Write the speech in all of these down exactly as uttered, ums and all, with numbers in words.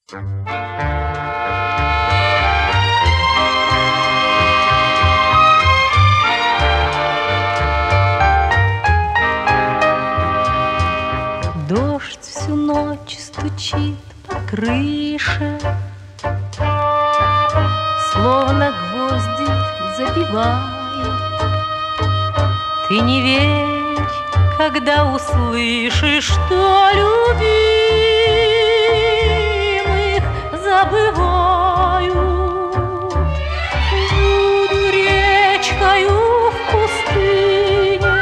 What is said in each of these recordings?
Дождь всю ночь стучит по крыше, словно гвозди забивает. Ты не верь, когда услышишь, что любимых забывают. Буду речкою в пустыне,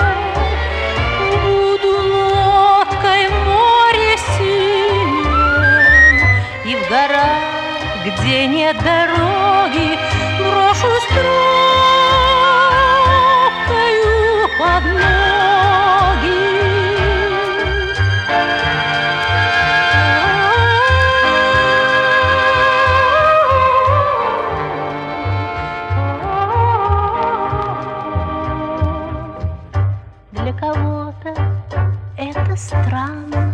буду лодкой в море синем, и в горах, где нет дороги, брошусь тропкою под ноги. Для кого-то это странно,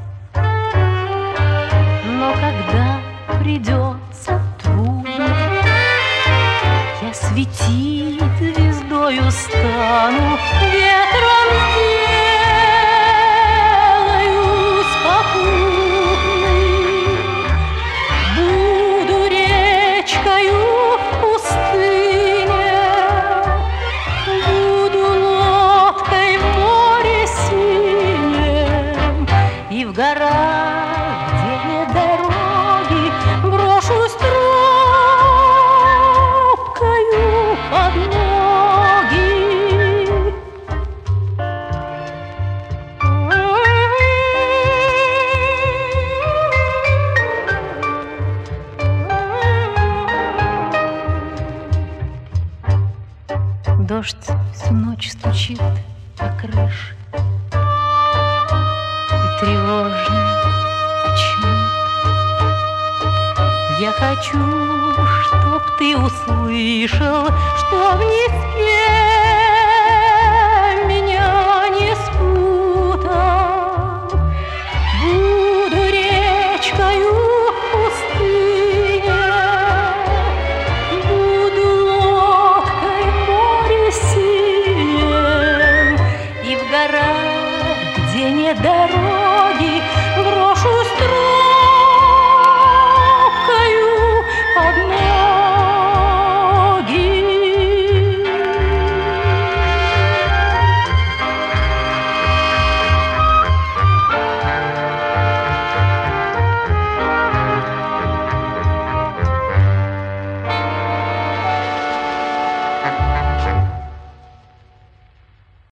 но когда придется трудно, я светить звездою стану, ветром сделаюсь попутной. Буду речкою в пустыне, буду лодкой в море синем, и в горах, где нет дороги, брошусь тропкою под ноги. Дождь всю ночь стучит по крыше, и тревожно почему-то. Я хочу, чтоб ты услышал, что вне меня не спит.